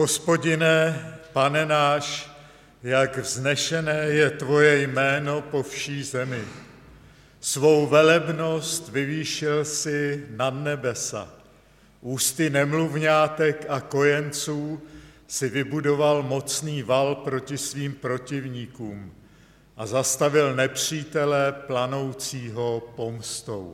Hospodine, Pane náš, jak vznešené je tvoje jméno po vší zemi. Svou velebnost vyvýšil si nad nebesa. Ústy nemluvňátek a kojenců si vybudoval mocný val proti svým protivníkům a zastavil nepřítele planoucího pomstou.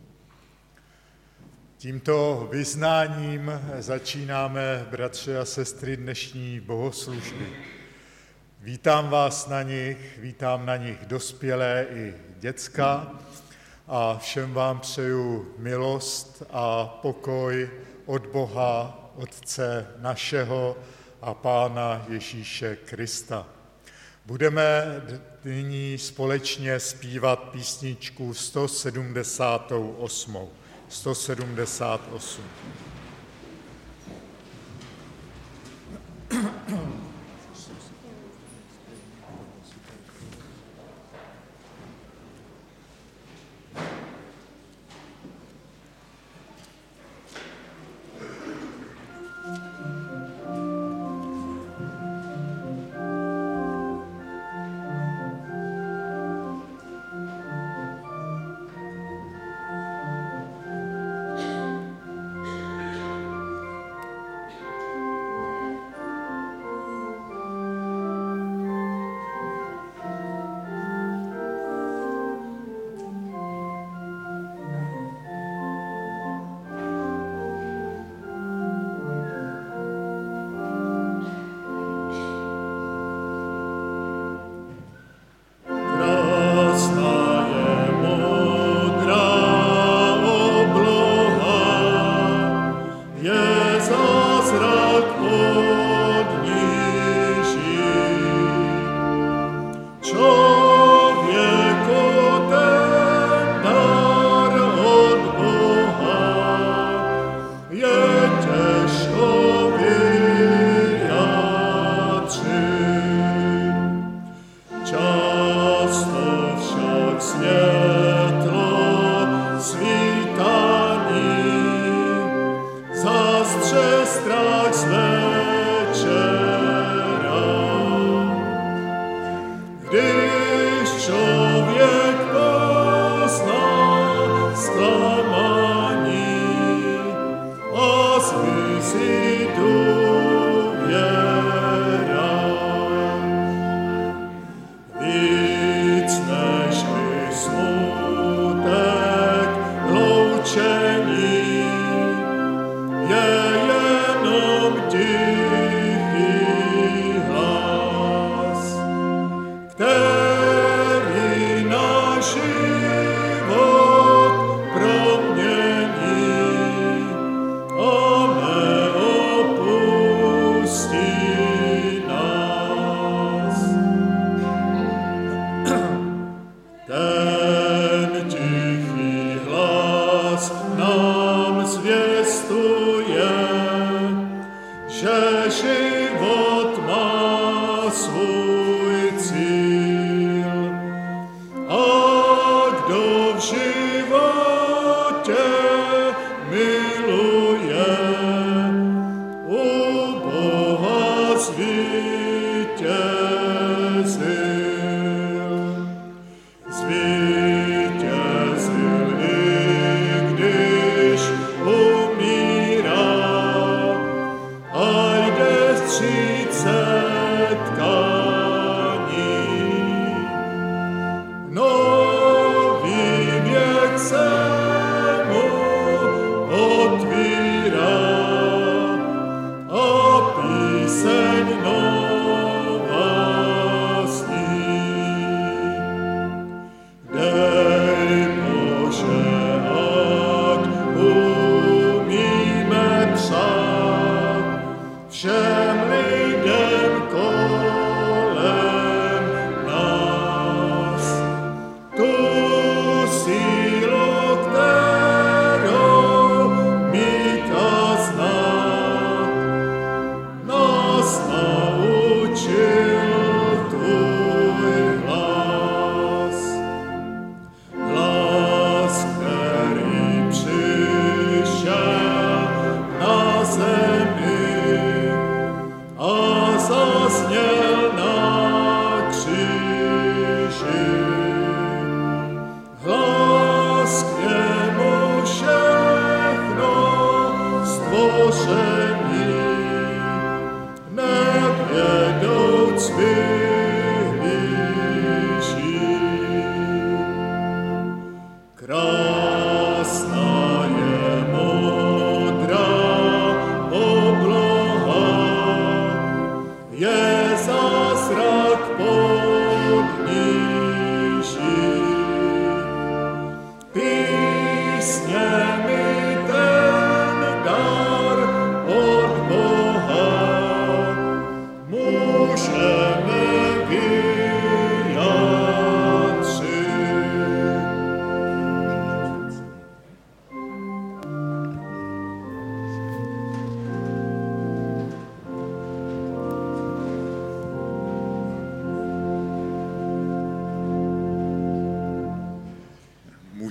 Tímto vyznáním začínáme, bratři a sestry, dnešní bohoslužby. Vítám vás na nich, vítám na nich dospělé i děcka a všem vám přeju milost a pokoj od Boha, Otce našeho a Pána Ježíše Krista. Budeme nyní společně zpívat písničku 178. 178.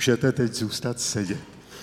můžete teď zůstat sedět.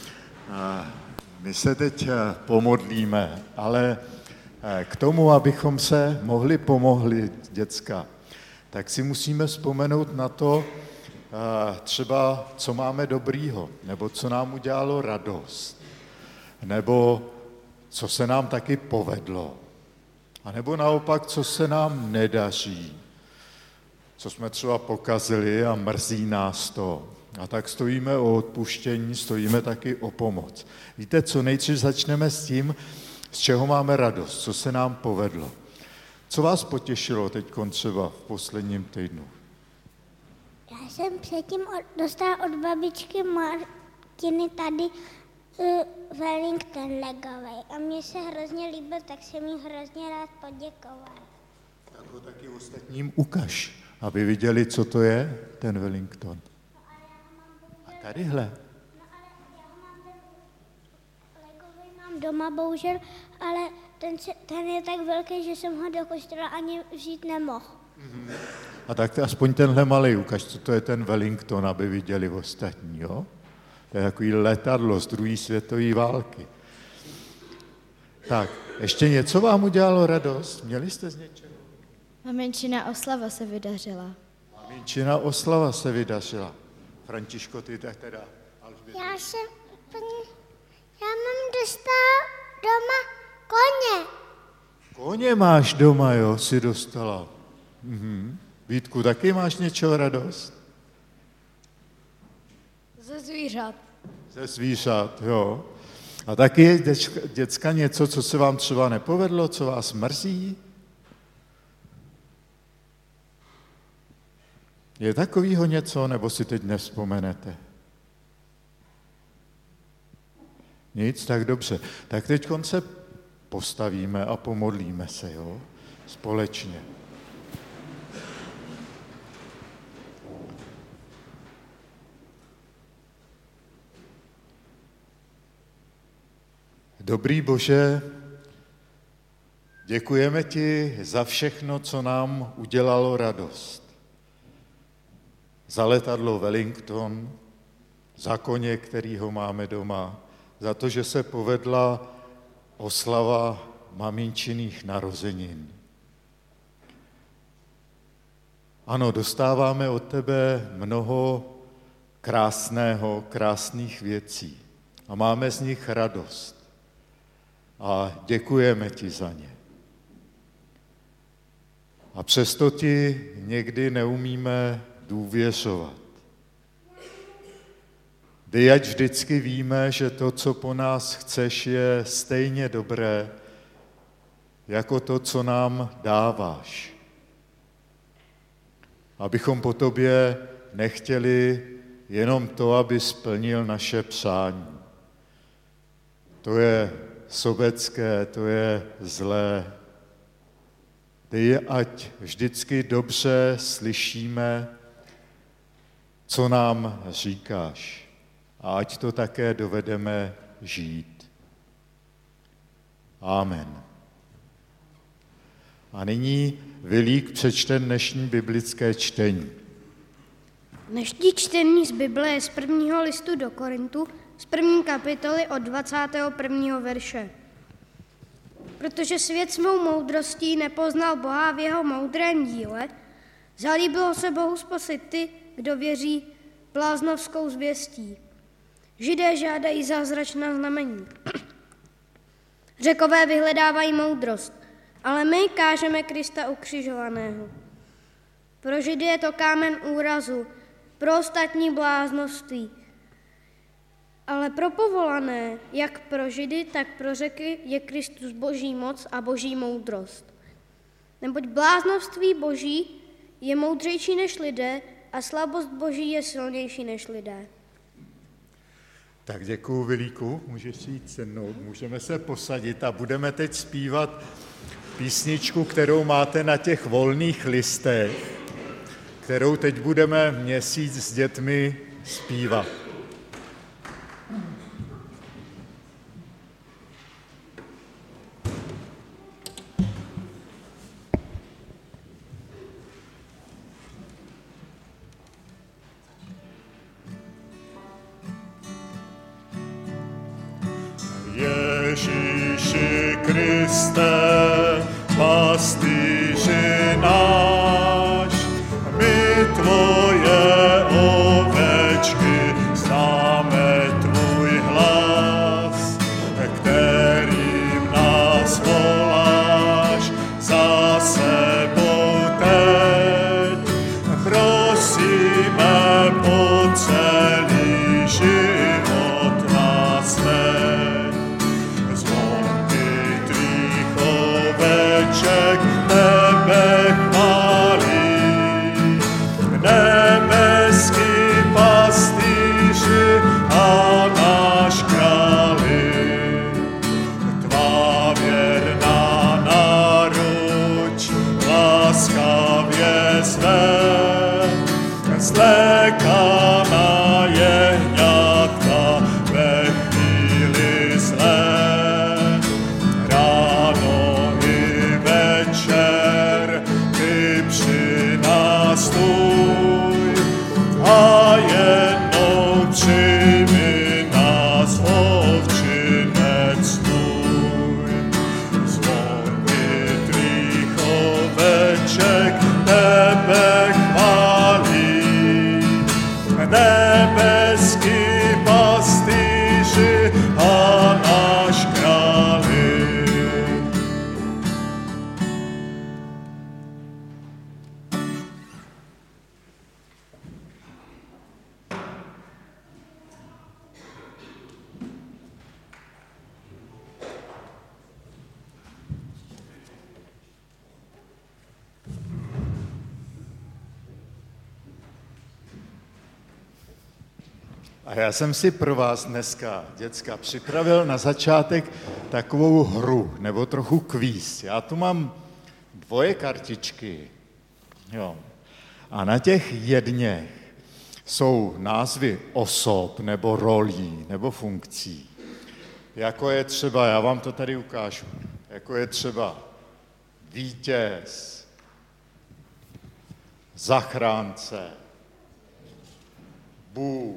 My se teď pomodlíme, ale k tomu, abychom se pomohli, děcka, tak si musíme vzpomenout na to, třeba co máme dobrýho, nebo co nám udělalo radost, nebo co se nám taky povedlo, a nebo naopak, co se nám nedaří, co jsme třeba pokazili a mrzí nás to. A tak stojíme o odpuštění, stojíme taky o pomoc. Víte, co nejdřív začneme s tím, z čeho máme radost, co se nám povedlo. Co vás potěšilo teď třeba v posledním týdnu? Já jsem předtím dostala od babičky Martiny tady Wellington legovej a mně se hrozně líbil, tak jsem jí hrozně rád poděkoval. Tak ho taky ostatním ukaž, aby viděli, co to je, ten Wellington. A tadyhle. No ale já ho mám ten legovej mám doma, bohužel, ale ten je tak velký, že jsem ho do kostela ani vzít nemohl. A tak aspoň tenhle malej ukaž, co to je ten Wellington, aby viděli ostatní, jo? To je takový letadlo z druhé světové války. Tak, ještě něco vám udělalo radost? Měli jste z něčeho? Maminčina oslava se vydařila. Maminčina oslava se vydařila. Františko, ty teda. Alžběta. Já mám dostal doma koně. Koně máš doma, jo, si dostala. Vítku, taky máš něčeho radost? Ze zvířat. Ze zvířat, jo. A taky je, děcka, něco, co se vám třeba nepovedlo, co vás mrzí? Je takovýho něco, nebo si teď nevzpomenete? Nic, tak dobře. Tak teď se postavíme a pomodlíme se, jo? Společně. Dobrý Bože, děkujeme ti za všechno, co nám udělalo radost. Za letadlo Wellington, za koně, kterýho máme doma, za to, že se povedla oslava maminčiných narozenin. Ano, dostáváme od tebe mnoho krásných věcí a máme z nich radost. A děkujeme ti za ně. A přesto ti někdy neumíme důvěřovat. Dej, ať vždycky víme, že to, co po nás chceš, je stejně dobré, jako to, co nám dáváš. Abychom po tobě nechtěli jenom to, aby splnil naše přání. To je sobecké, to je zlé. Dej, ať vždycky dobře slyšíme, co nám říkáš. A ať to také dovedeme žít. Amen. A nyní Vilík přečte dnešní biblické čtení. Dnešní čtení z Bible je z prvního listu do Korintu, z první kapitoly od 21. verše. Protože svět svou moudrostí nepoznal Boha v jeho moudrém díle, zalíbilo se Bohu spasit ty, kdo věří bláznovskou zvěstí. Židé žádají zázračná znamení. Řekové vyhledávají moudrost, ale my kážeme Krista ukřižovaného. Pro Židy je to kámen úrazu, pro ostatní bláznovství. Ale pro povolané, jak pro Židy, tak pro Řeky, je Kristus boží moc a boží moudrost. Neboť bláznovství boží je moudřejší než lidé a slabost boží je silnější než lidé. Tak děkuju, Vilíku, můžeš si jít se mnou, můžeme se posadit a budeme teď zpívat písničku, kterou máte na těch volných listech, kterou teď budeme měsíc s dětmi zpívat. čeká na jehňátka ve chvíli zlé. Ráno i večer ty při nás stůj a jednou přijmi nás, ovčinec můj. Zvony tvých oveček tebe chválí, nebeský pastýři a náš králi. A já jsem si pro vás dneska, děcka, připravil na začátek takovou hru, nebo trochu kvíz. Já tu mám 2 kartičky, jo. A na těch jedněch jsou názvy osob, nebo rolí, nebo funkcí. Jako je třeba, já vám to tady ukážu, jako je třeba vítěz, zachránce, Bůh,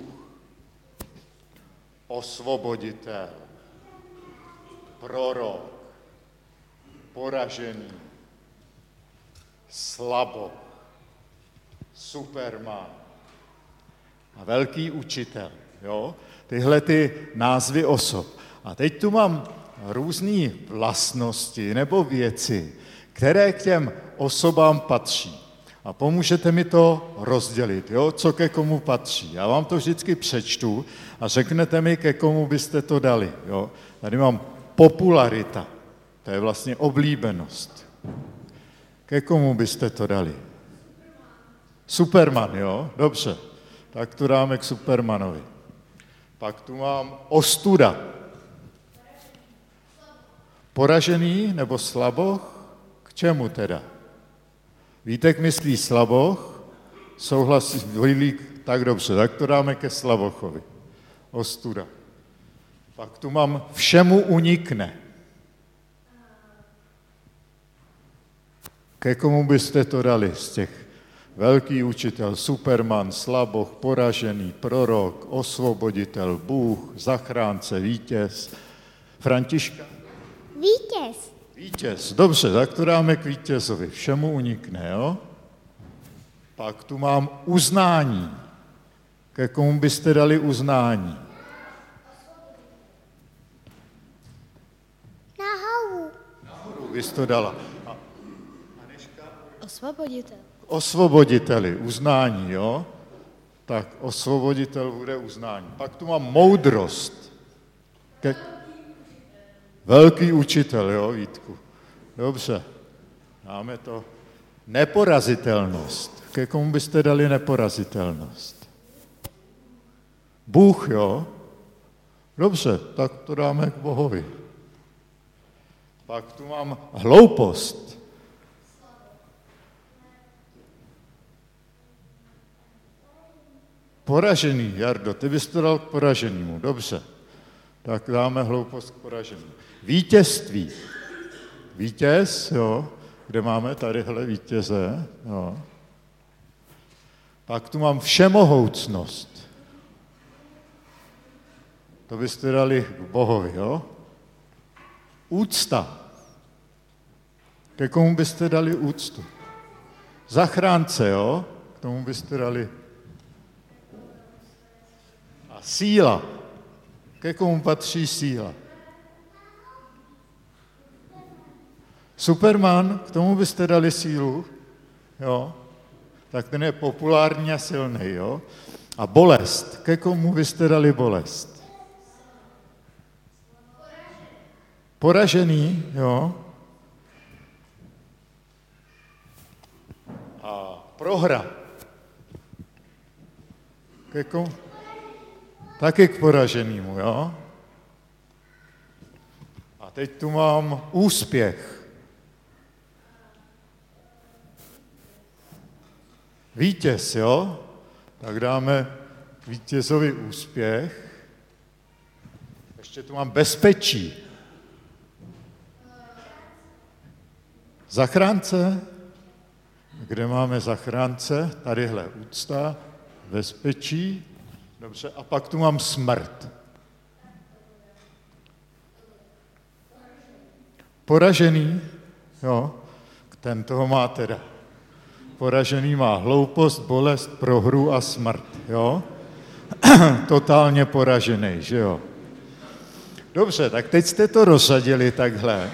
osvoboditel, prorok, poražený, slaboch, superman a velký učitel. Jo? Tyhle ty názvy osob. A teď tu mám různé vlastnosti nebo věci, které k těm osobám patří. A pomůžete mi to rozdělit, jo? Co ke komu patří. Já vám to vždycky přečtu a řeknete mi, ke komu byste to dali. Jo? Tady mám popularita, to je vlastně oblíbenost. Ke komu byste to dali? Superman, jo? Dobře, tak to dáme k Supermanovi. Pak tu mám ostuda. Poražený nebo slaboch? K čemu teda? Vítek myslí slaboch, souhlasí Hojlík, tak dobře, tak to dáme ke Slabochovi. Ostuda. Pak tu mám všemu unikne. Ke komu byste to dali z těch? Velký učitel, superman, slaboch, poražený, prorok, osvoboditel, Bůh, zachránce, vítěz. Františka? Vítěz. Vítěz, dobře, tak to dáme k vítězovi, všemu unikne, jo? Pak tu mám uznání. Ke komu byste dali uznání? Nahoru. Nahoru bys to dala. A Aneška? Osvoboditel. Osvoboditeli, uznání, jo? Tak osvoboditel bude uznání. Pak tu mám moudrost. Velký učitel, jo, Vítku? Dobře, dáme to. Neporazitelnost. Ke komu byste dali neporazitelnost? Bůh, jo? Dobře, tak to dáme k Bohovi. Pak tu mám hloupost. Poražený, Jardo, ty bys to dal k poraženému, dobře. Tak dáme hloupost k poraženému. Vítězství. Vítěz, jo, kde máme tadyhle vítěze, jo. Pak tu mám všemohoucnost. To byste dali k Bohovi, jo. Úcta. Ke komu byste dali úctu? Zachránce, jo, k tomu byste dali. A síla. Ke komu patří síla? Superman, k tomu byste dali sílu, jo? Tak ten je populární a silný, jo? A bolest, ke komu byste dali bolest? Poražený, jo? A prohra. Ke komu? Taky k poraženému, jo? A teď tu mám úspěch. Vítěz, jo? Tak dáme vítězovi úspěch. Ještě tu mám bezpečí. Zachránce. Kde máme zachránce? Tadyhle úcta, bezpečí. Dobře, a pak tu mám smrt. Poražený, jo, ten toho má teda. Poražený má hloupost, bolest, prohru a smrt, jo. Totálně poražený, že jo. Dobře, tak teď jste to rozsadili takhle.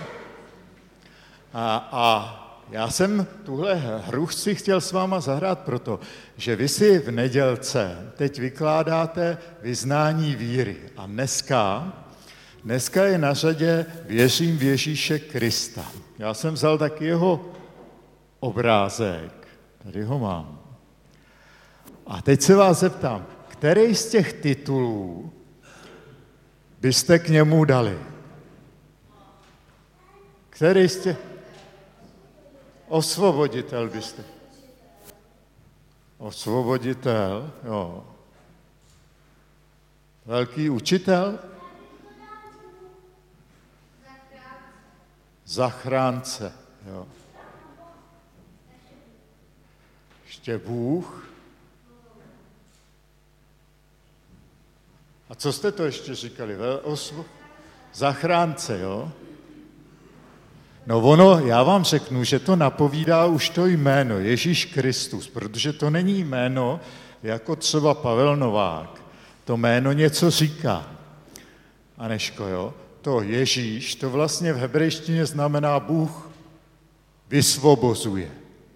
A já jsem tuhle hru si chtěl s váma zahrát proto, že vy si v nedělce teď vykládáte vyznání víry. A dneska je na řadě věřím v Ježíše Krista. Já jsem vzal taky jeho obrázek. Tady ho mám. A teď se vás zeptám, který z těch titulů byste k němu dali? Který z těch... Osvoboditel byste. Osvoboditel, jo. Velký učitel? Zachránce, jo. Ještě Bůh. A co jste to ještě říkali? Zachránce, jo. No ono, já vám řeknu, že to napovídá už to jméno Ježíš Kristus, protože to není jméno jako třeba Pavel Novák. To jméno něco říká. Aneško, jo? To Ježíš, to vlastně v hebrejštině znamená Bůh vysvobozuje.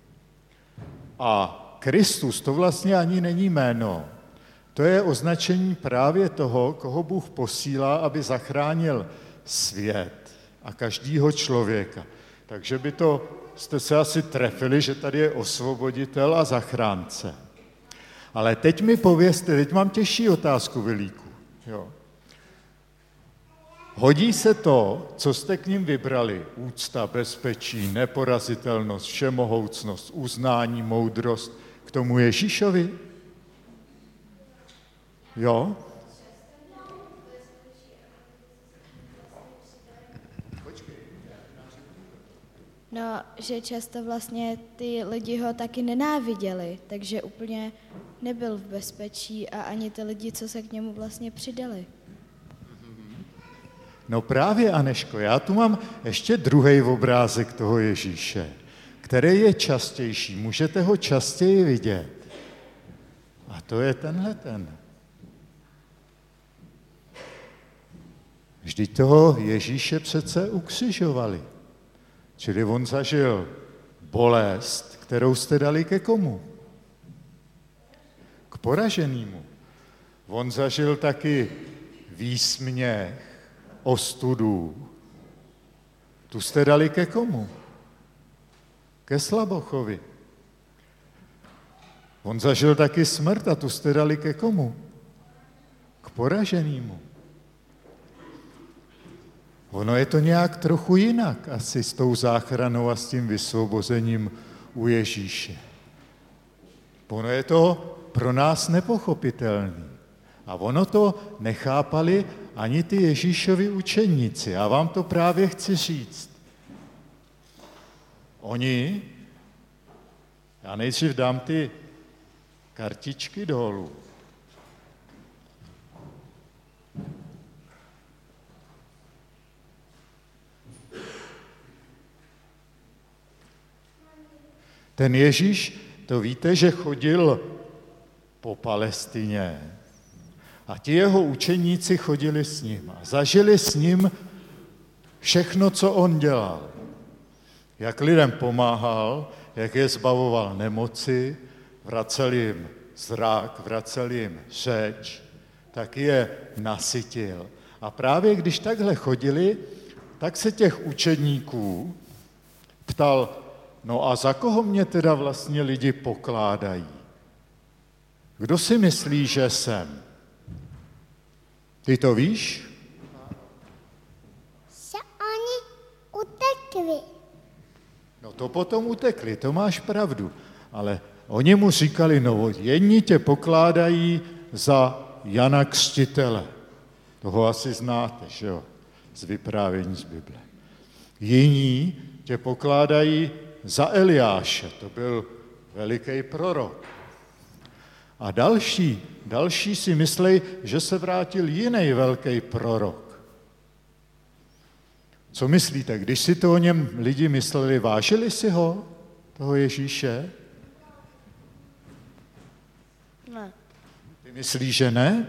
A Kristus to vlastně ani není jméno. To je označení právě toho, koho Bůh posílá, aby zachránil svět a každýho člověka. Takže jste se asi trefili, že tady je osvoboditel a zachránce. Ale teď mi povězte, teď mám těžší otázku, Vilíku. Jo. Hodí se to, co jste k ním vybrali? Úcta, bezpečí, neporazitelnost, všemohoucnost, uznání, moudrost k tomu Ježíšovi? Jo? No, že často vlastně ty lidi ho taky nenáviděli, takže úplně nebyl v bezpečí a ani ty lidi, co se k němu vlastně přidali. No právě, Aneško, já tu mám ještě druhý obrázek toho Ježíše, který je častější, můžete ho častěji vidět. A to je tenhle ten. Vždyť toho Ježíše přece ukřižovali. Čili on zažil bolest, kterou jste dali ke komu? K poraženému. On zažil taky výsměch, ostudu. Tu jste dali ke komu? Ke slabochovi. On zažil taky smrt a tu jste dali ke komu? K poraženému. Ono je to nějak trochu jinak asi s tou záchranou a s tím vysvobozením u Ježíše. Ono je to pro nás nepochopitelné. A ono to nechápali ani ty Ježíšovi učeníci. Já vám to právě chci říct. Oni, já nejdřív dám ty kartičky dolů. Ten Ježíš, to víte, že chodil po Palestině a ti jeho učeníci chodili s ním a zažili s ním všechno, co on dělal. Jak lidem pomáhal, jak je zbavoval nemoci, vracel jim zrak, vracel jim řeč, tak je nasytil. A právě když takhle chodili, tak se těch učedníků ptal, no a za koho mě teda vlastně lidi pokládají? Kdo si myslí, že jsem? Ty to víš? Se oni utekli. No to potom utekli, to máš pravdu. Ale Oni mu říkali, no jedni tě pokládají za Jana Křtitele. Toho asi znáte, že jo, z vyprávění z Bible. Jiní tě pokládají za Eliáše, to byl veliký prorok. A další si myslí, že se vrátil jiný velký prorok. Co myslíte, když si to o něm lidi mysleli, vážili si ho, toho Ježíše? Ne. Ty myslíš, že ne?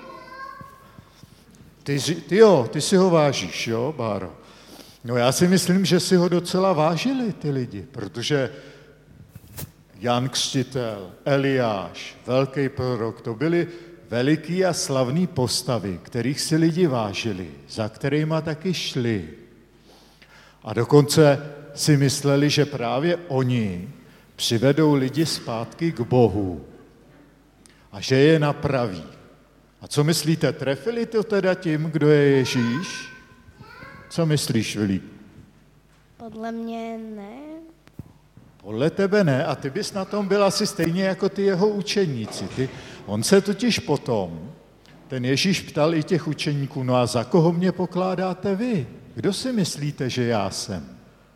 Ty si ho vážíš, jo, Báro? No já si myslím, že si ho docela vážili ty lidi, protože Jan Křtitel, Eliáš, velký prorok, to byly veliký a slavný postavy, kterých si lidi vážili, za kterýma taky šli. A dokonce si mysleli, že právě oni přivedou lidi zpátky k Bohu a že je napraví. A co myslíte, trefili to teda tím, kdo je Ježíš? Co myslíš, Vilí? Podle mě ne. Podle tebe ne, a ty bys na tom byl asi stejně jako ty jeho učeníci. On se totiž potom, ten Ježíš ptal i těch učeníků, no a za koho mě pokládáte vy? Kdo si myslíte, že já jsem?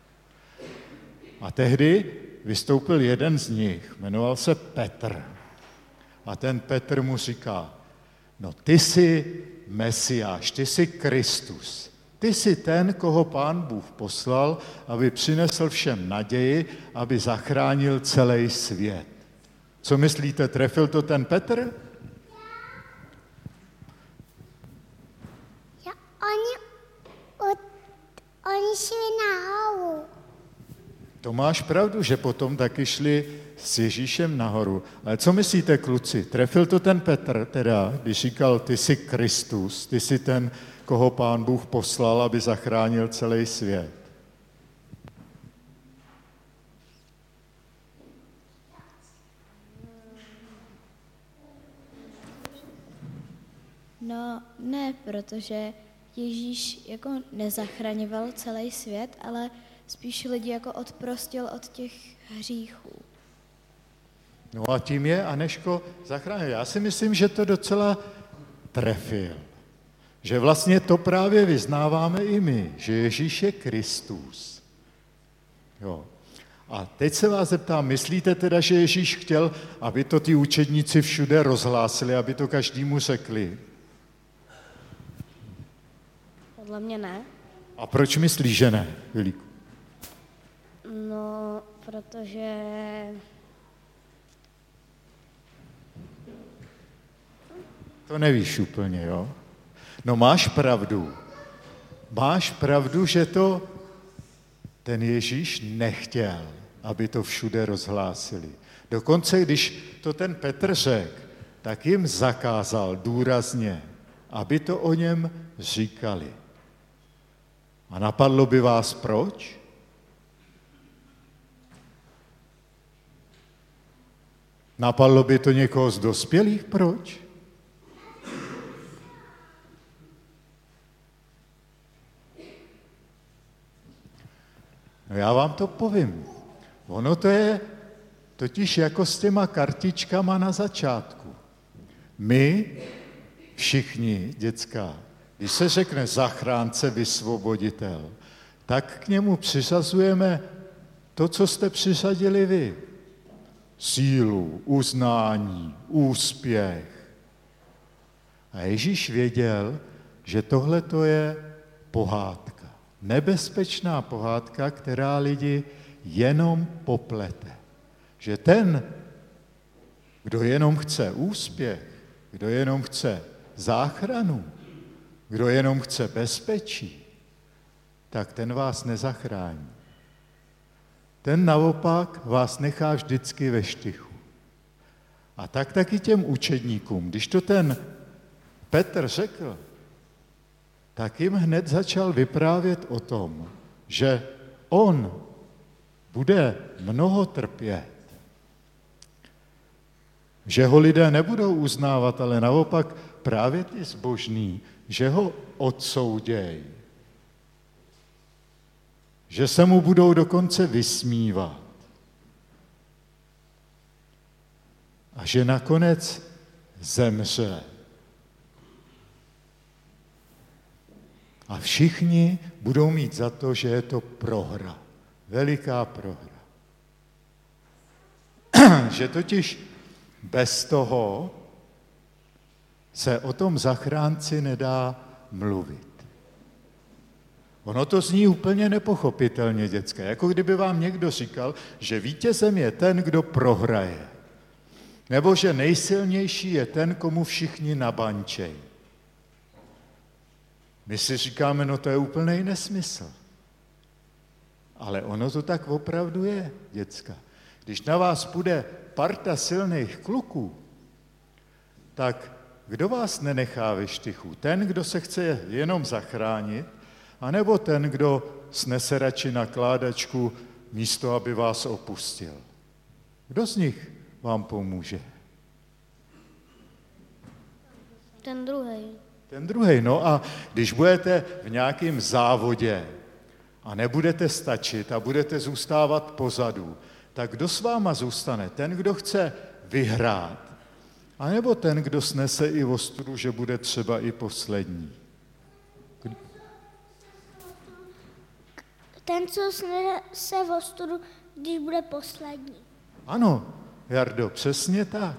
A tehdy vystoupil jeden z nich, jmenoval se Petr. A ten Petr mu říká, no ty jsi Mesiáš, ty jsi Kristus. Ty jsi ten, koho Pán Bůh poslal, aby přinesl všem naději, aby zachránil celý svět. Co myslíte, trefil to ten Petr? Ja, oni šli nahoru. To máš pravdu, že potom taky šli s Ježíšem nahoru. Ale co myslíte, kluci? Trefil to ten Petr teda, když říkal, ty jsi Kristus, ty jsi ten, koho Pán Bůh poslal, aby zachránil celý svět. No ne, protože Ježíš jako nezachraňoval celý svět, ale spíš lidi jako odprostil od těch hříchů. No a tím je Aneško zachránil. Já si myslím, že to docela trefil. Že vlastně to právě vyznáváme i my, že Ježíš je Kristus. Jo. A teď se vás zeptám, myslíte teda, že Ježíš chtěl, aby to ty učedníci všude rozhlásili, aby to každému řekli? Podle mě ne. A proč myslíš, že ne, Vilíku? No, protože... To nevíš úplně, jo? No máš pravdu. Máš pravdu, že to ten Ježíš nechtěl, aby to všude rozhlásili. Dokonce, když to ten Petr řekl, tak jim zakázal důrazně, aby to o něm říkali. A napadlo by vás proč? Napadlo by to někoho z dospělých proč? No já vám to povím. Ono to je totiž jako s těma kartičkama na začátku. My všichni, děcka, když se řekne zachránce, vysvoboditel, tak k němu přiřazujeme to, co jste přiřadili vy. Sílu, uznání, úspěch. A Ježíš věděl, že tohle to je pohádka. Nebezpečná pohádka, která lidi jenom poplete. Že ten, kdo jenom chce úspěch, kdo jenom chce záchranu, kdo jenom chce bezpečí, tak ten vás nezachrání. Ten naopak vás nechá vždycky ve štychu. A tak taky těm učedníkům, když to ten Petr řekl, tak jim hned začal vyprávět o tom, že on bude mnoho trpět. Že ho lidé nebudou uznávat, ale naopak právě ty zbožní, že ho odsoudějí. Že se mu budou dokonce vysmívat. a že nakonec zemře. A všichni budou mít za to, že je to prohra. Veliká prohra. Že totiž bez toho se o tom zachránci nedá mluvit. Ono to zní úplně nepochopitelně dětské, jako kdyby vám někdo říkal, že vítězem je ten, kdo prohraje. Nebo že nejsilnější je ten, komu všichni nabančejí. My si říkáme, no to je úplný nesmysl. Ale ono to tak opravdu je, děcka. Když na vás půjde parta silných kluků, tak kdo vás nenechá ve štychu? Ten, kdo se chce jenom zachránit, anebo ten, kdo snese radši nakládačku místo, aby vás opustil? Kdo z nich vám pomůže? Ten druhý. Ten druhý. No a když budete v nějakém závodě a nebudete stačit a budete zůstávat pozadu, tak kdo s váma zůstane? Ten, kdo chce vyhrát, anebo ten, kdo snese i ostudu, že bude třeba i poslední? Ten, co snese ostudu, když bude poslední. Ano, Jardo, přesně tak.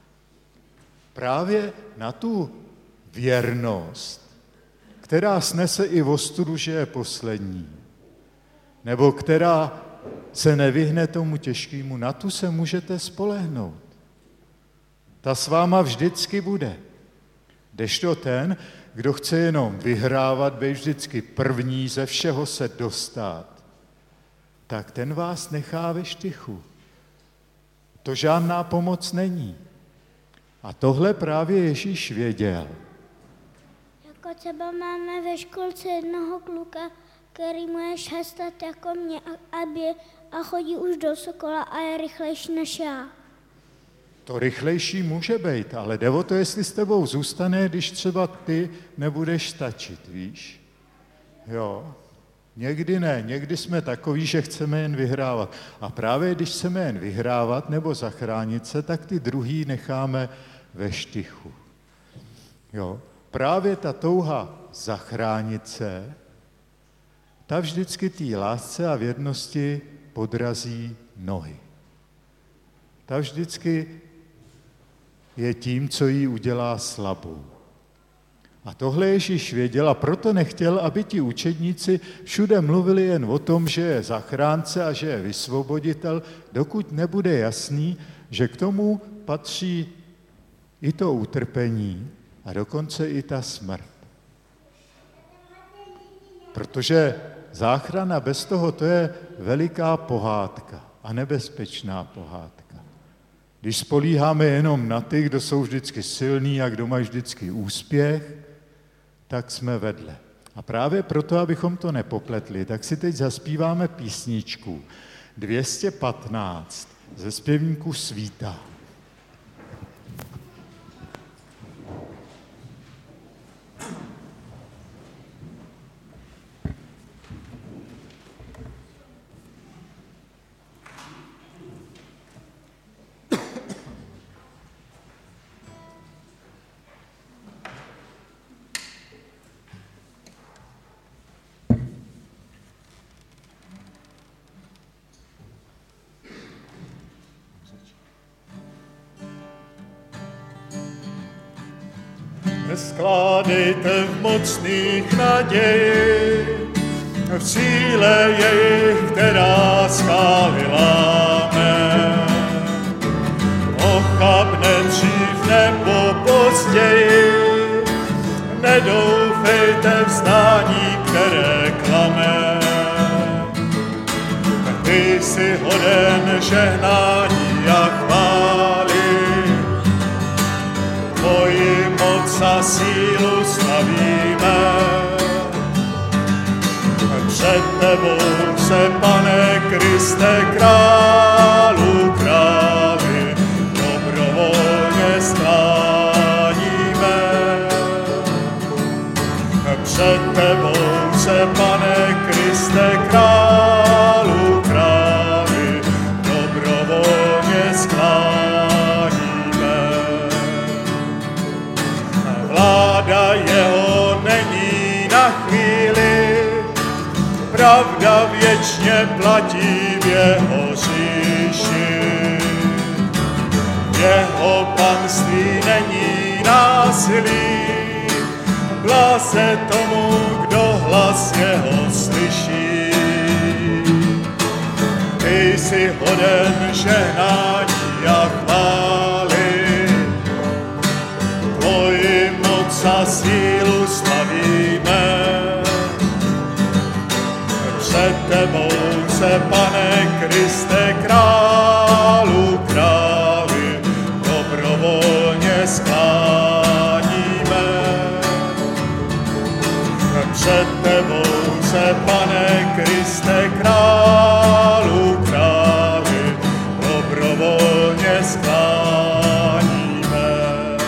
Právě na tu věrnost, která snese i ostudu, že je poslední, nebo která se nevyhne tomu těžkému, na tu se můžete spolehnout. Ta s váma vždycky bude. Kdežto ten, kdo chce jenom vyhrávat, být vždycky první, ze všeho se dostat, tak ten vás nechá ve štychu. To žádná pomoc není. A tohle právě Ježíš věděl. Jako třeba máme ve školce jednoho kluka, který mu je 6 let jako mě a chodí už do Sokola a je rychlejší než já. To rychlejší může být, ale jde o to, jestli s tebou zůstane, když třeba ty nebudeš stačit, víš? Jo, někdy ne, někdy jsme takoví, že chceme jen vyhrávat. A právě když chceme jen vyhrávat nebo zachránit se, tak ty druhý necháme ve štychu. Jo, právě ta touha zachránit se, ta vždycky té lásce a věrnosti podrazí nohy. Ta vždycky je tím, co jí udělá slabou. A tohle Ježíš věděl a proto nechtěl, aby ti učedníci všude mluvili jen o tom, že je zachránce a že je vysvoboditel, dokud nebude jasný, že k tomu patří i to utrpení a dokonce i ta smrt. Protože záchrana bez toho, to je veliká pohádka a nebezpečná pohádka. Když spolíháme jenom na ty, kdo jsou vždycky silní a kdo mají vždycky úspěch, tak jsme vedle. A právě proto, abychom to nepopletli, tak si teď zaspíváme písničku 215 ze zpěvníků Svíta. Neskládejte v mocných naději, v síle jejich, která skály láme. Ochabne dřív nebo později, nedoufejte v zdání, které klame. Ty jsi hoden žehnání a chvály, tvoji moc a sílu slavíme. Před tebou se, Pane Kriste, králu králi, dobrovolně skláníme. Před tebou se, Pane Kriste, králu králi, dobrovolně skláníme. Láska jeho není na chvíli, pravda věčně platí v jeho říši. Jeho panství není násilí, bláze tomu, kdo hlas jeho slyší. Ty jsi hoden žehnání a chvály, tvoji moc a sílu slavíme. Před tebou se, Pane Kriste, králu králi, dobrovolně skláníme. Před tebou se, Pane Kriste, králu králi, dobrovolně skláníme.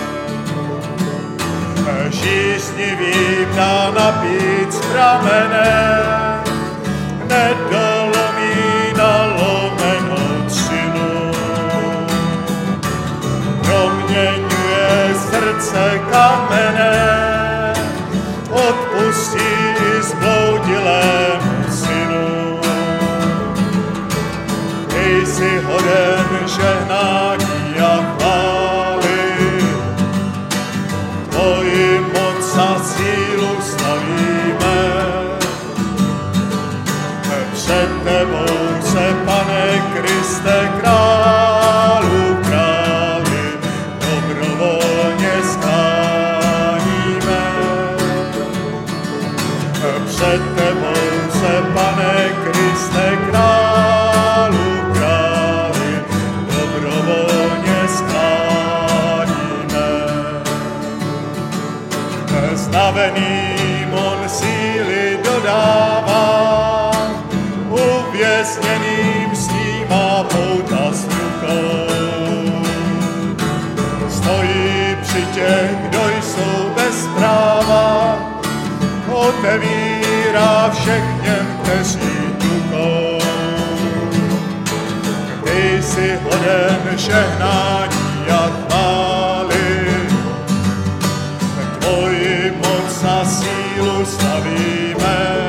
Žíznivým dá napít z pramene, nedolomí na lomenou třinu. Proměňuje srdce kamenné, odpustí zbloudilému synu. Ty jsi hoden žehnání a chvály, tvoji moc a sílu slavíme. Před tebou se, Pane Kriste, králu králi, dobrovolně skáníme. Před tebou se, Pane Kriste, králu králi, dobrovolně skáníme. Znaveným on síly dodává, uvězněným snímá pouta s rukou. Stojí při těch, kdo jsou bez práva, otevírá všech těm, kteří tukou. Ty jsi hoden žehnání a chvály, tvoji moc a sílu slavíme.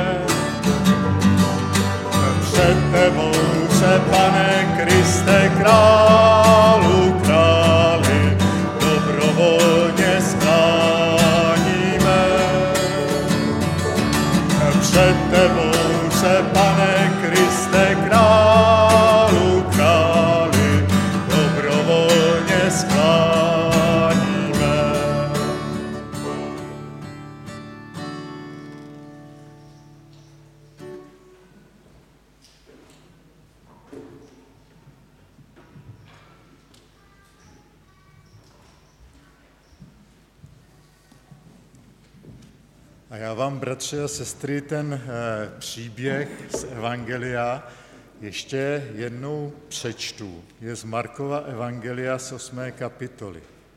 Před tebou se, Pane Kriste, králu králi, dobrovolně skláníme. Před tebou se, Pane Kriste, králu králi, dobrovolně skláníme. A já vám, bratři a sestry, ten příběh z Evangelia ještě jednou přečtu. Je z Markova Evangelia z 8. kapitoly.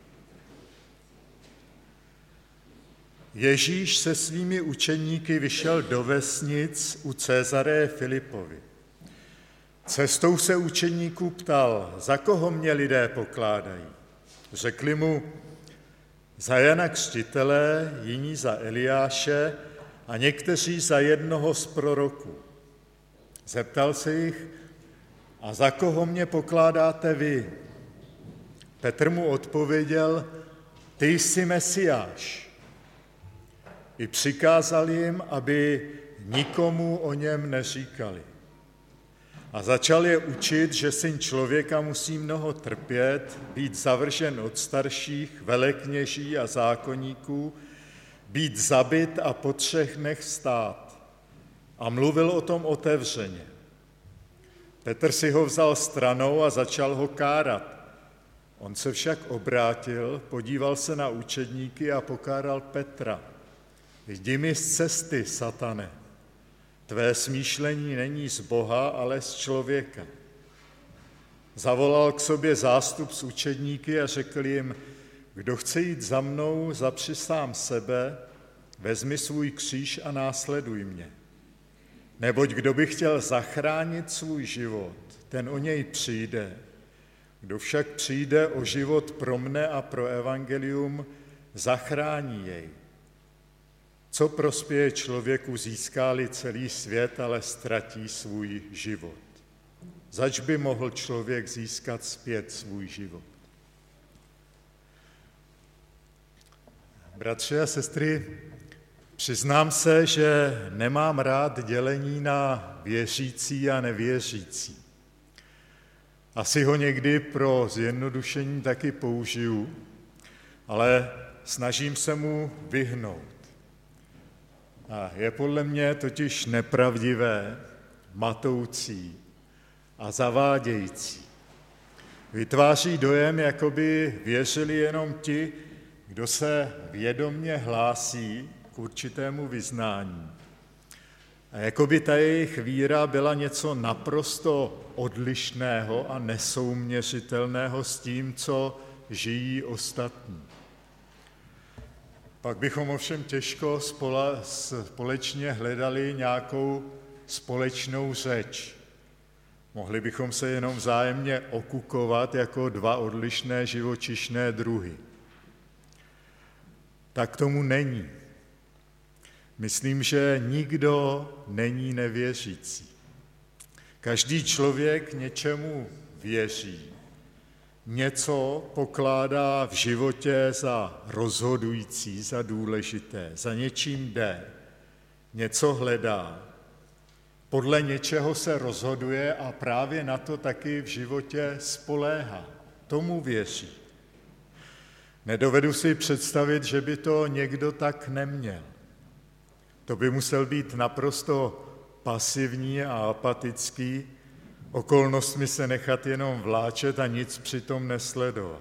Ježíš se svými učeníky vyšel do vesnic u Cezareje Filipovy. Cestou se učeníků ptal, za koho mě lidé pokládají. Řekli mu, za Jana Křtitele, jiní za Eliáše a někteří za jednoho z proroků. Zeptal se jich, a za koho mě pokládáte vy? Petr mu odpověděl, ty jsi Mesiáš. I přikázal jim, aby nikomu o něm neříkali. A začal je učit, že Syn člověka musí mnoho trpět, být zavržen od starších, velekněží a zákonníků, být zabit a po 3 dnech vstát. A mluvil o tom otevřeně. Petr si ho vzal stranou a začal ho kárat. On se však obrátil, podíval se na učedníky a pokáral Petra. Jdi mi z cesty, satane. Tvé smýšlení není z Boha, ale z člověka. Zavolal k sobě zástup s učedníky a řekl jim, kdo chce jít za mnou, zapři sám sebe, vezmi svůj kříž a následuj mě. Neboť kdo by chtěl zachránit svůj život, ten o něj přijde. Kdo však přijde o život pro mne a pro evangelium, zachrání jej. Co prospěje člověku, získá-li celý svět, ale ztratí svůj život? Zač by mohl člověk získat zpět svůj život? Bratři a sestry, přiznám se, že nemám rád dělení na věřící a nevěřící. Asi ho někdy pro zjednodušení taky použiju, ale snažím se mu vyhnout. A je podle mě totiž nepravdivé, matoucí a zavádějící. Vytváří dojem, jako by věřili jenom ti, kdo se vědomě hlásí k určitému vyznání. A jako by ta jejich víra byla něco naprosto odlišného a nesouměřitelného s tím, co žijí ostatní. Pak bychom ovšem těžko společně hledali nějakou společnou řeč. Mohli bychom se jenom vzájemně okukovat jako dva odlišné živočišné druhy. Tak tomu není. Myslím, že nikdo není nevěřící. Každý člověk něčemu věří. Něco pokládá v životě za rozhodující, za důležité, za něčím jde, něco hledá. Podle něčeho se rozhoduje a právě na to taky v životě spoléhá. Tomu věří. Nedovedu si představit, že by to někdo tak neměl. To by musel být naprosto pasivní a apatický, okolnostmi se nechat jenom vláčet a nic přitom nesledovat.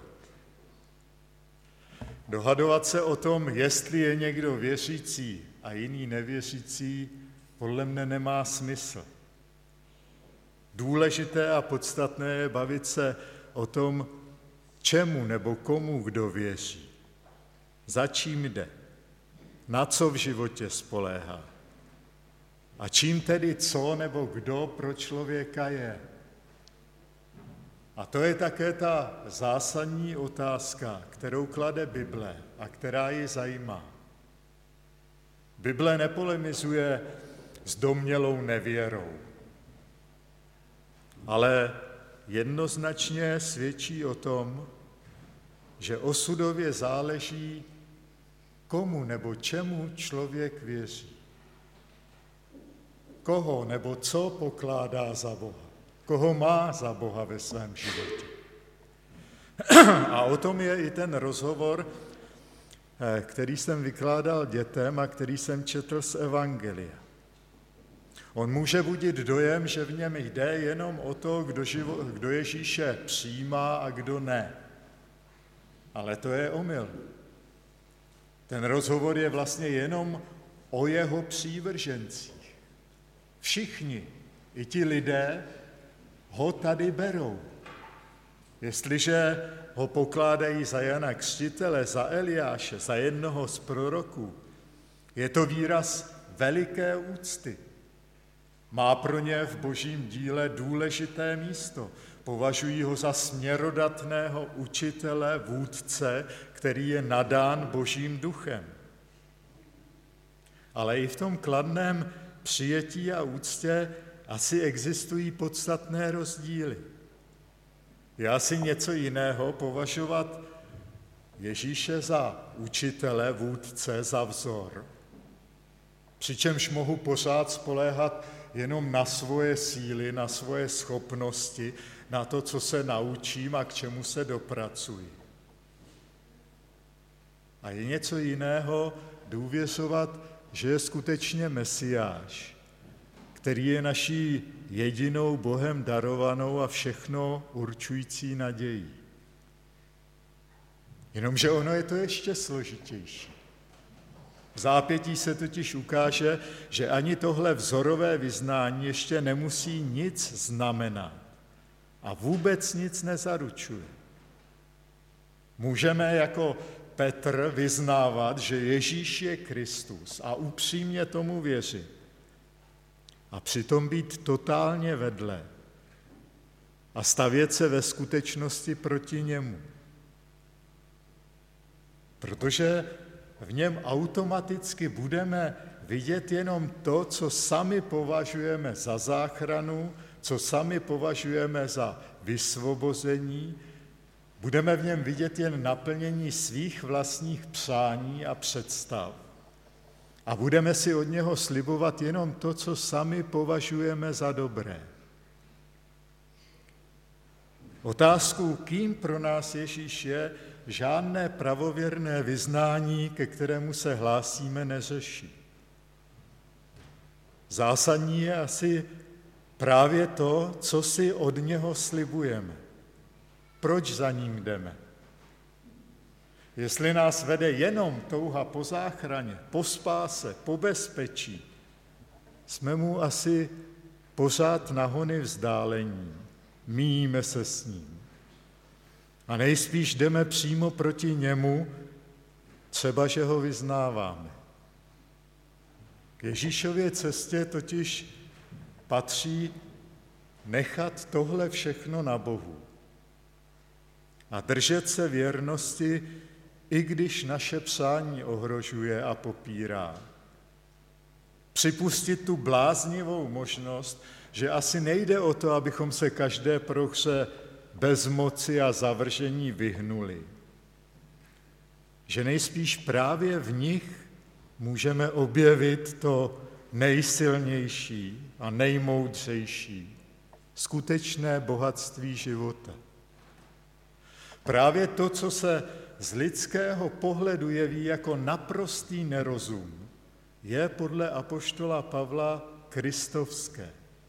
Dohadovat se o tom, jestli je někdo věřící a jiný nevěřící, podle mne nemá smysl. Důležité a podstatné je bavit se o tom, čemu nebo komu kdo věří, za čím jde, na co v životě spoléhá a čím tedy co nebo kdo pro člověka je. A to je také ta zásadní otázka, kterou klade Bible a která ji zajímá. Bible nepolemizuje s domnělou nevěrou, ale jednoznačně svědčí o tom, že osudově záleží, komu nebo čemu člověk věří. Koho nebo co pokládá za Boha. Koho má za Boha ve svém životě. A o tom je i ten rozhovor, který jsem vykládal dětem a který jsem četl z Evangelia. On může budit dojem, že v něm jde jenom o to, kdo Ježíše přijímá a kdo ne. Ale to je omyl. Ten rozhovor je vlastně jenom o jeho přívržencích. Všichni, i ti lidé, ho tady berou. Jestliže ho pokládají za Jana Křtitele, za Eliáše, za jednoho z proroků, je to výraz veliké úcty. Má pro ně v božím díle důležité místo. Považují ho za směrodatného učitele, vůdce, který je nadán božím duchem. Ale i v tom kladném přijetí a úctě asi existují podstatné rozdíly. Je asi něco jiného považovat Ježíše za učitele, vůdce, za vzor, přičemž mohu pořád spoléhat jenom na svoje síly, na svoje schopnosti, na to, co se naučím a k čemu se dopracuji. A je něco jiného důvěřovat, že je skutečně Mesiáš, který je naší jedinou Bohem darovanou a všechno určující nadějí. Jenomže ono je to ještě složitější. V zápětí se totiž ukáže, že ani tohle vzorové vyznání ještě nemusí nic znamenat a vůbec nic nezaručuje. Můžeme jako Petr vyznávat, že Ježíš je Kristus a upřímně tomu věřit a přitom být totálně vedle a stavět se ve skutečnosti proti němu. Protože v něm automaticky budeme vidět jenom to, co sami považujeme za záchranu, co sami považujeme za vysvobození. Budeme v něm vidět jen naplnění svých vlastních přání a představ. A budeme si od něho slibovat jenom to, co sami považujeme za dobré. Otázku, kým pro nás Ježíš je, žádné pravověrné vyznání, ke kterému se hlásíme, neřeší. Zásadní je asi právě to, co si od něho slibujeme. Proč za ním jdeme? Jestli nás vede jenom touha po záchraně, po spáse, po bezpečí, jsme mu asi pořád na hony vzdálení, míjíme se s ním. A nejspíš jdeme přímo proti němu, třeba že ho vyznáváme. K Ježíšově cestě totiž patří nechat tohle všechno na Bohu a držet se věrnosti, i když naše přání ohrožuje a popírá. Připustit tu bláznivou možnost, že asi nejde o to, abychom se každé prohře bezmoci a zavržení vyhnuli. Že nejspíš právě v nich můžeme objevit to nejsilnější a nejmoudřejší, skutečné bohatství života. Právě to, co se z lidského pohledu jeví jako naprostý nerozum, je podle apoštola Pavla kristovské.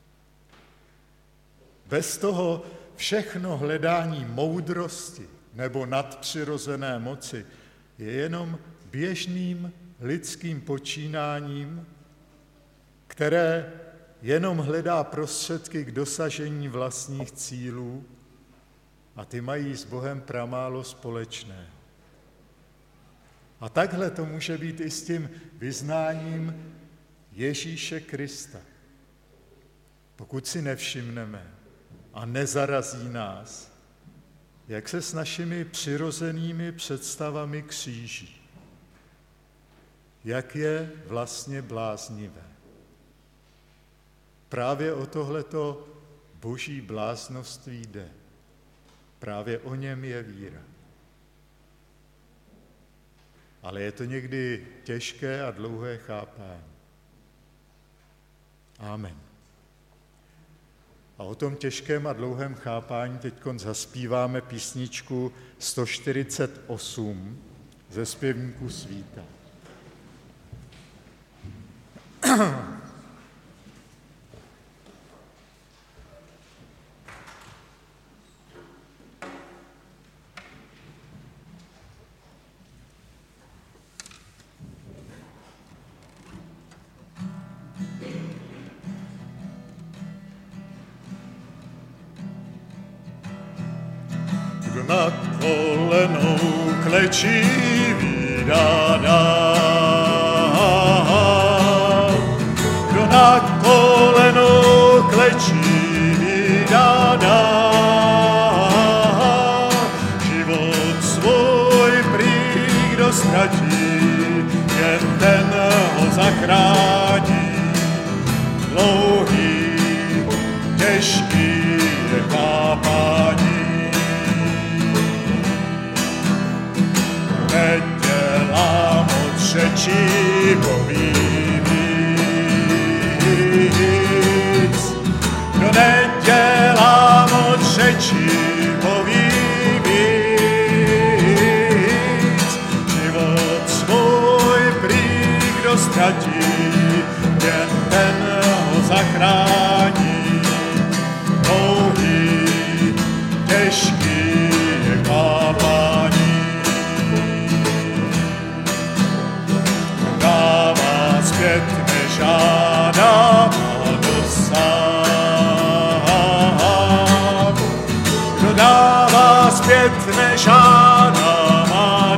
Bez toho všechno hledání moudrosti nebo nadpřirozené moci je jenom běžným lidským počínáním, které jenom hledá prostředky k dosažení vlastních cílů a ty mají s Bohem pramálo společného. A takhle to může být i s tím vyznáním Ježíše Krista. Pokud si nevšimneme a nezarazí nás, jak se s našimi přirozenými představami kříží, jak je vlastně bláznivé. Právě o tohleto boží bláznoství jde. Právě o něm je víra. Ale je to někdy těžké a dlouhé chápání. Amen. A o tom těžkém a dlouhém chápání teď zaspíváme písničku 148 ze zpěvníků Svíta. Na kolenou klečí víra dám. Kdo na kolenou klečí víra dám. Život svůj prý kdo ztratí, jen ten ho zachrání. Dlouhý, těžký je chápání. Nedělám od řečí poví víc. Kdo nedělám od řečí poví víc. Život svůj prý kdo ztratí, jen ten ho zachrání. Dlouhý, těžký je chápání. Zpět nežádám a dosám. Kdo dává zpět nežádám a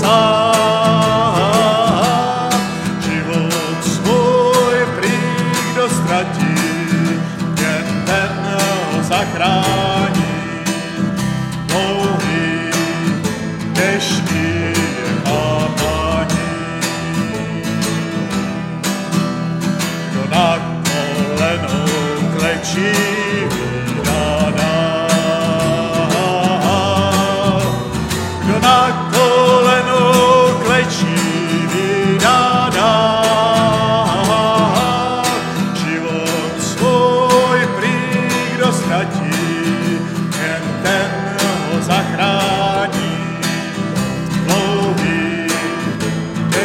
dosám. Život svůj prý kdo ztratí, jen ten ho zachrání. Dlouhý, těžký je chápání.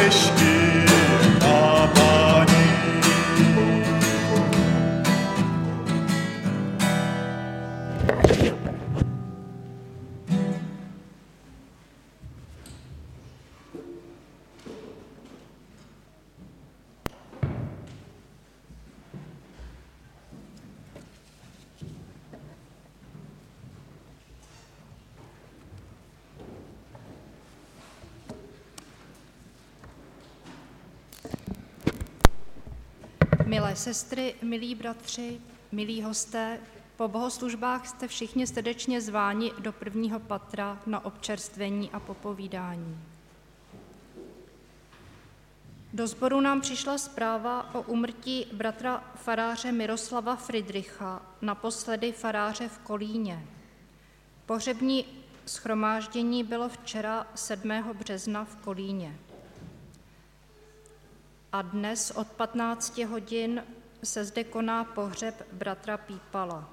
pěšky na bání. Milé sestry, milí bratři, milí hosté, po bohoslužbách jste všichni srdečně zváni do prvního patra na občerstvení a popovídání. Do sboru nám přišla zpráva o úmrtí bratra faráře Miroslava Fridricha, naposledy faráře v Kolíně. Pohřební shromáždění bylo včera 7. března v Kolíně. A dnes od 15 hodin se zde koná pohřeb bratra Pípala.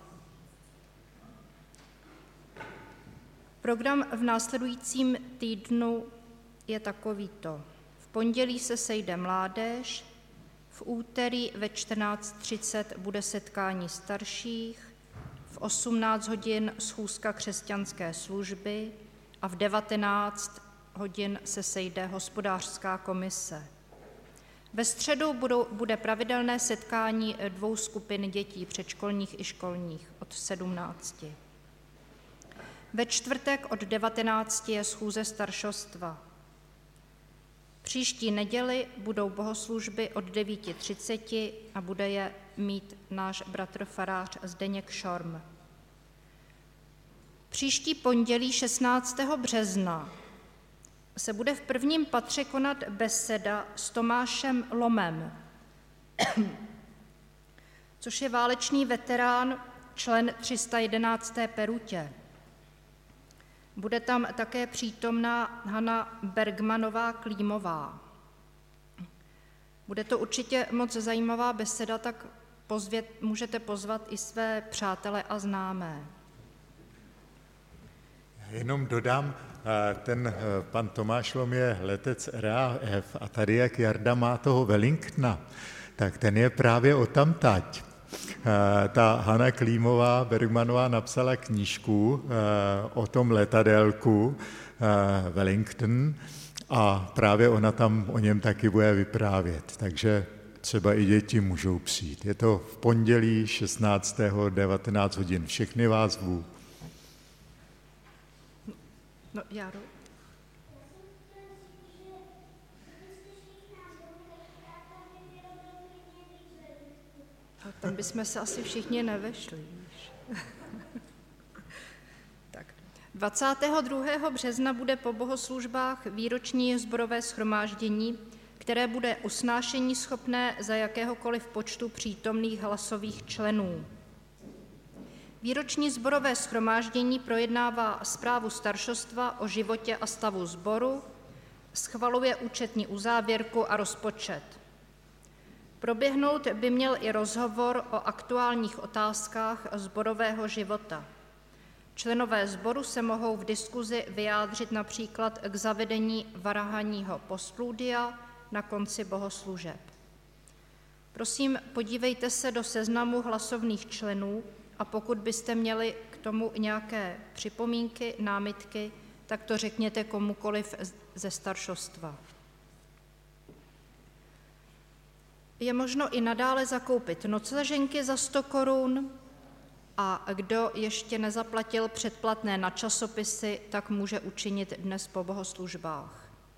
Program v následujícím týdnu je takovýto. V pondělí se sejde mládež, v úterý ve 14:30 bude setkání starších, v 18 hodin schůzka křesťanské služby a v 19 hodin se sejde hospodářská komise. Ve středu bude pravidelné setkání 2 skupin dětí předškolních i školních od 17. Ve čtvrtek od 19 je schůze staršostva. Příští neděli budou bohoslužby od 9:30 a bude je mít náš bratr farář Zdeněk Šorm. Příští pondělí 16. března se bude v prvním patře konat beseda s Tomášem Lomem, což je válečný veterán, člen 311. Perutě. Bude tam také přítomná Hana Bergmanová-Klímová. Bude to určitě moc zajímavá beseda, tak můžete pozvat i své přátele a známé. Jenom dodám, ten pan Tomáš Lom je letec RAF a tady, jak Jarda má toho Wellingtona, tak ten je právě odtamtať. Ta Hana Klímová Bergmanová napsala knížku o tom letadélku Wellington a právě ona tam o něm taky bude vyprávět, takže třeba i děti můžou přijít. Je to v pondělí 16. 19 hodin. Všechny vás zvu. No, Jaro. A tam bychom se asi všichni nevešli, víš. Tak. 22. března bude po bohoslužbách výroční sborové shromáždění, které bude usnášení schopné za jakéhokoliv počtu přítomných hlasových členů. Výroční sborové shromáždění projednává zprávu staršostva o životě a stavu sboru, schvaluje účetní uzávěrku a rozpočet. Proběhnout by měl i rozhovor o aktuálních otázkách sborového života. Členové sboru se mohou v diskuzi vyjádřit například k zavedení varhanního postludia na konci bohoslužeb. Prosím, podívejte se do seznamu hlasovných členů a pokud byste měli k tomu nějaké připomínky, námitky, tak to řekněte komukoliv ze staršostva. Je možno i nadále zakoupit nocleženky za 100 korun a kdo ještě nezaplatil předplatné na časopisy, tak může učinit dnes po bohoslužbách.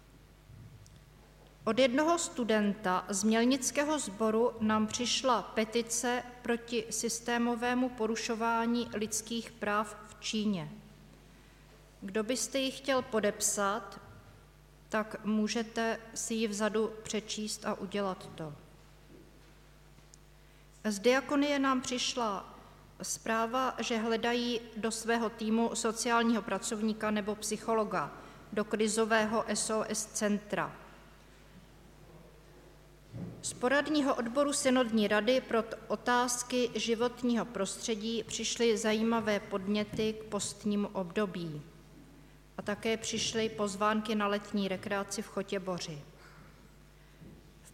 Od jednoho studenta z Mělnického sboru nám přišla petice proti systémovému porušování lidských práv v Číně. Kdo byste ji chtěl podepsat, tak můžete si ji vzadu přečíst a udělat to. Z diakonie nám přišla zpráva, že hledají do svého týmu sociálního pracovníka nebo psychologa do krizového SOS centra. Z poradního odboru synodní rady pro otázky životního prostředí přišly zajímavé podněty k postnímu období a také přišly pozvánky na letní rekreaci v Chotěboři.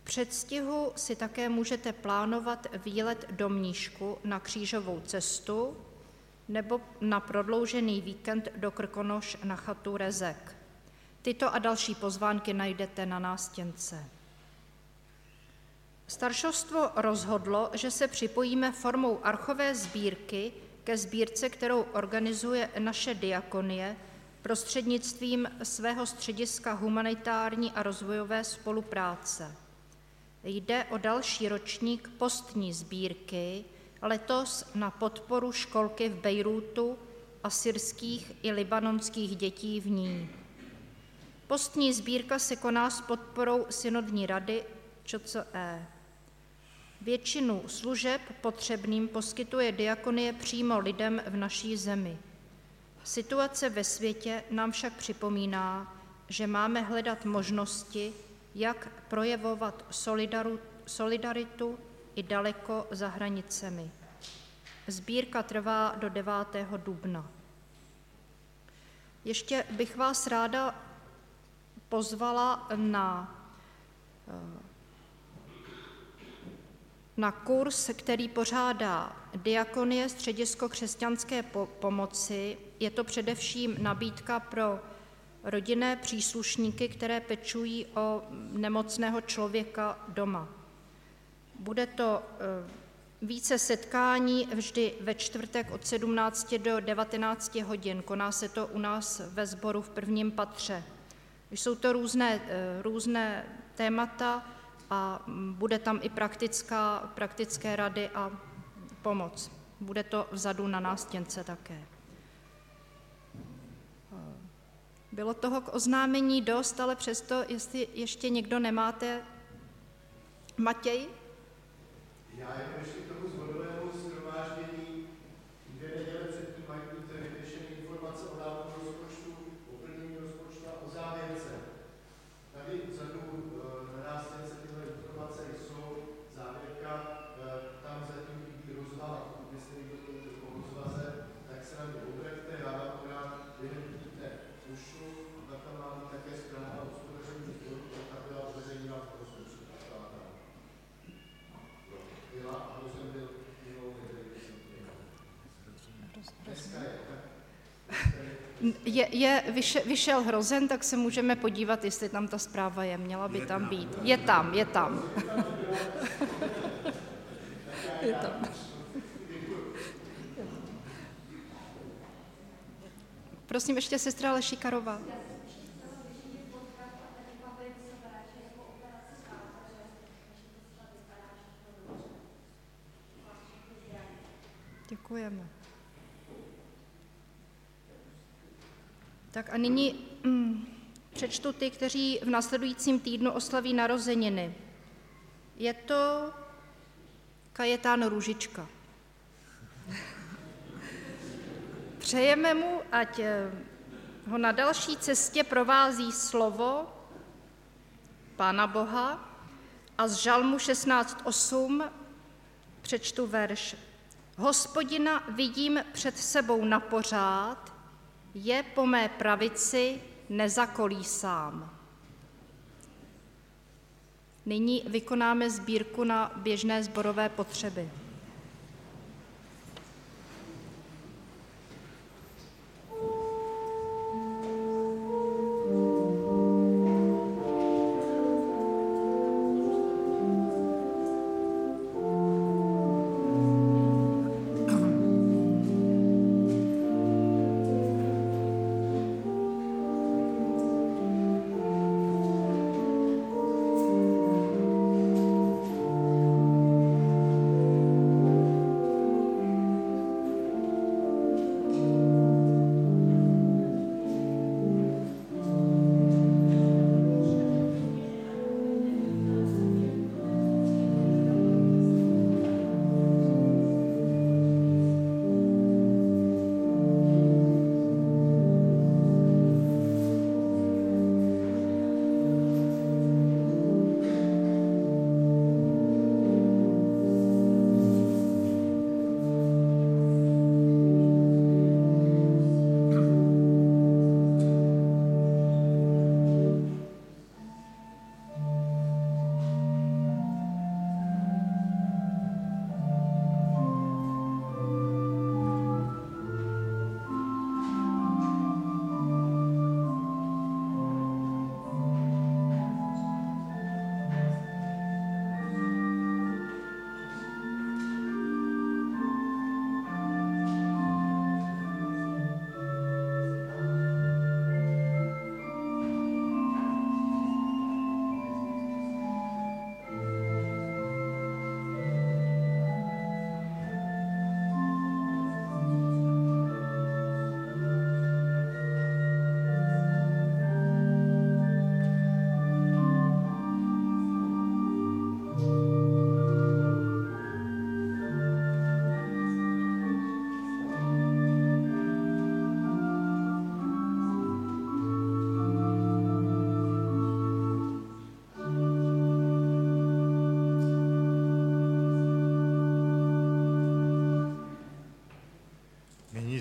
předstihu si také můžete plánovat výlet do Mníšku na křížovou cestu nebo na prodloužený víkend do Krkonoš na chatu Rezek. Tyto a další pozvánky najdete na nástěnce. Staršovstvo rozhodlo, že se připojíme formou archové sbírky ke sbírce, kterou organizuje naše diakonie prostřednictvím svého střediska humanitární a rozvojové spolupráce. Jde o další ročník postní sbírky, letos na podporu školky v Bejrútu a syrských i libanonských dětí v ní. Postní sbírka se koná s podporou synodní rady ČCE. Většinu služeb potřebným poskytuje diakonie přímo lidem v naší zemi. Situace ve světě nám však připomíná, že máme hledat možnosti, jak projevovat solidaritu i daleko za hranicemi. Sbírka trvá do 9. dubna. Ještě bych vás ráda pozvala na kurz, který pořádá Diakonie Středisko křesťanské pomoci. Je to především nabídka pro rodinné příslušníky, které pečují o nemocného člověka doma. Bude to více setkání vždy ve čtvrtek od 17 do 19 hodin. Koná se to u nás ve sboru v prvním patře. Jsou to různé témata a bude tam i praktické rady a pomoc. Bude to vzadu na nástěnce také. Bylo toho k oznámení dost, ale přesto, jestli ještě někdo nemáte. Matěj? Já jenom ještě k tomu zbodovému shromáždění. 2 neděle předtím mají být vyvěšeny informace o návrhu rozpočtu, o plnění rozpočtu a o závěrce. Tady vzadu na nástěnce tyhle informace jsou. Závěrka, tam zatím chybí rozvaha. Pokud byste někdo po rozvaze, tak se na mě obraťte, já vám to rád během týdne ušlu. A tam mám také zpráva o hospodaření sboru, která byla zveřejněna v rozpočtu. Vyšel Hrozen, tak se můžeme podívat, jestli tam ta zpráva je. Měla by tam být. Je tam. Je tam. Prosím, ještě sestra Lešikarová. Děkujeme. Tak a nyní přečtu ty, kteří v následujícím týdnu oslaví narozeniny. Je to Kajetán Růžička. Přejeme mu, ať ho na další cestě provází slovo Pána Boha a z Žalmu 16:8 přečtu verš. Hospodina vidím před sebou na pořád, je po mé pravici, nezakolísám. Nyní vykonáme sbírku na běžné sborové potřeby.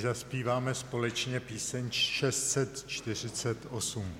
zaspíváme společně píseň 648.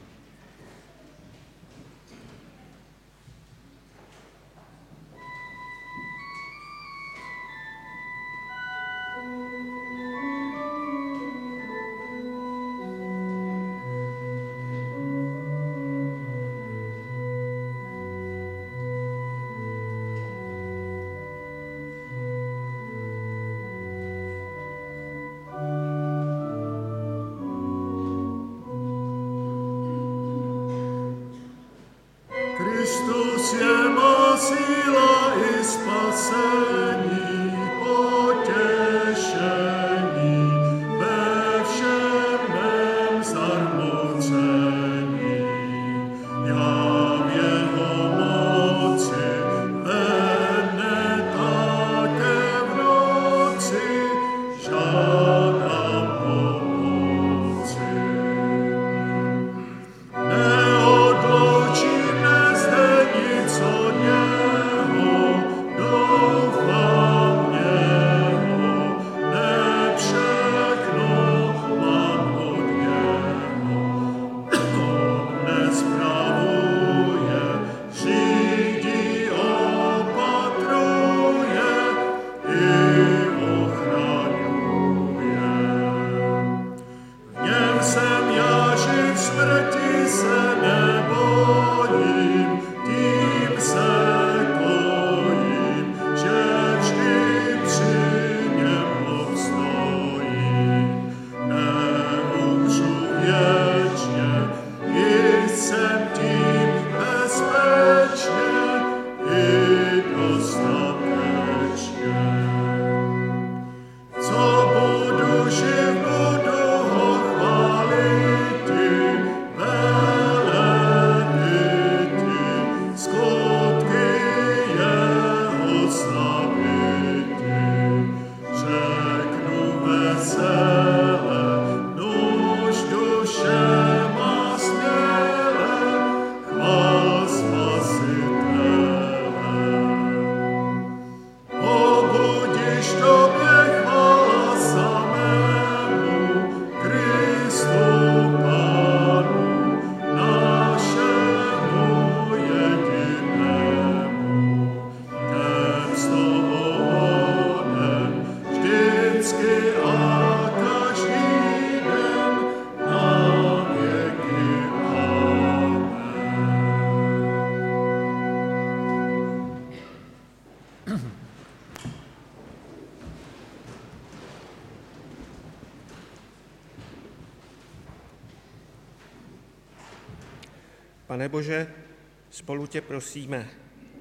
Pane Bože, spolu tě prosíme,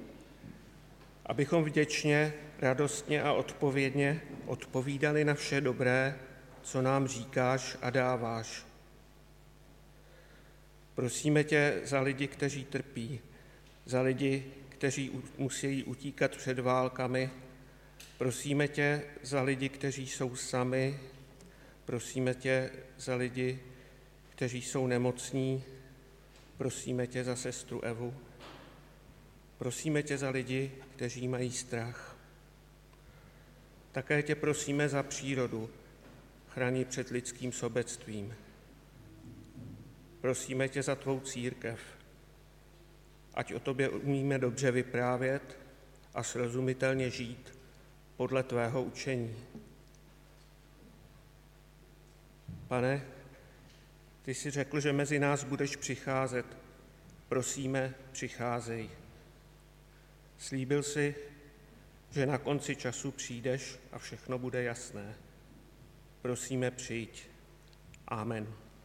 abychom vděčně, radostně a odpovědně odpovídali na vše dobré, co nám říkáš a dáváš. Prosíme tě za lidi, kteří trpí, za lidi, kteří musí utíkat před válkami. Prosíme tě za lidi, kteří jsou sami. Prosíme tě za lidi, kteří jsou nemocní. Prosíme tě za sestru Evu. Prosíme tě za lidi, kteří mají strach. Také tě prosíme za přírodu, chrání před lidským sobectvím. Prosíme tě za tvou církev, ať o tobě umíme dobře vyprávět a srozumitelně žít podle tvého učení. Pane, ty jsi řekl, že mezi nás budeš přicházet. Prosíme, přicházej. Slíbil jsi, že na konci času přijdeš a všechno bude jasné. Prosíme, přijď. Amen.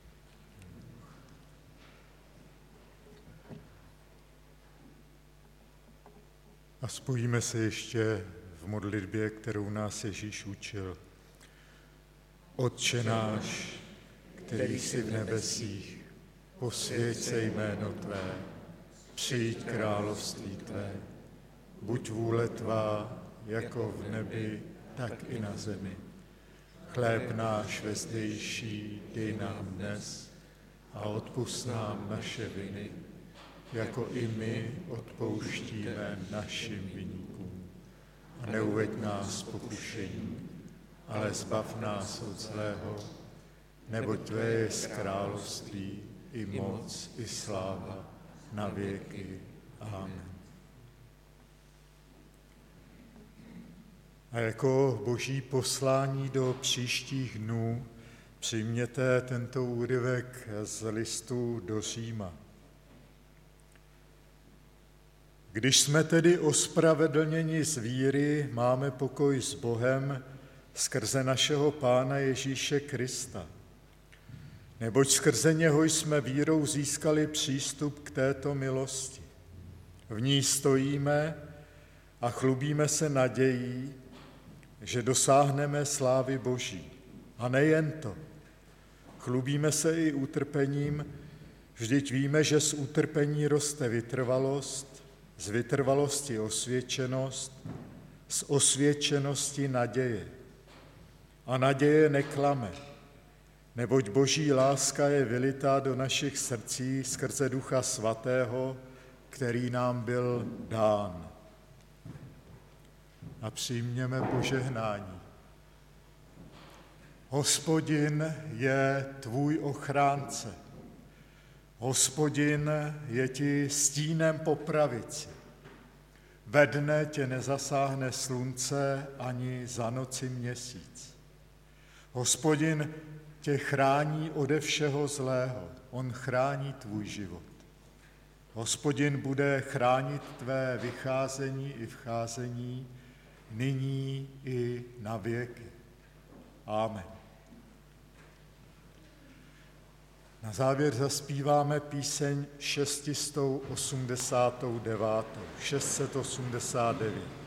A spojíme se ještě v modlitbě, kterou nás Ježíš učil. Otče náš, který jsi v nebesích, posvěť se jméno tvé, přijď království tvé, buď vůle tvá, jako v nebi, tak i na zemi. Chléb náš vezdejší dej nám dnes a odpusť nám naše viny, jako i my odpouštíme našim viníkům. A neuveď nás pokušení, ale zbav nás od zlého, neboť tvé je království, i moc, i sláva, na věky. Amen. A jako boží poslání do příštích dnů přijměte tento úryvek z listu do Říma. Když jsme tedy ospravedlněni z víry, máme pokoj s Bohem skrze našeho Pána Ježíše Krista. Neboť skrze něho jsme vírou získali přístup k této milosti. V ní stojíme a chlubíme se nadějí, že dosáhneme slávy Boží. A nejen to. Chlubíme se i utrpením, vždyť víme, že z utrpení roste vytrvalost, z vytrvalosti osvědčenost, z osvědčenosti naděje. A naděje neklame, neboť Boží láska je vylitá do našich srdcí skrze Ducha Svatého, který nám byl dán. A přijměme požehnání. Hospodin je tvůj ochránce. Hospodin je ti stínem po pravici. Ve dne tě nezasáhne slunce ani za noci měsíc. Hospodin tě chrání ode všeho zlého. On chrání tvůj život. Hospodin bude chránit tvé vycházení i vcházení, nyní i na věky. Amen. Na závěr zaspíváme píseň 689. 689.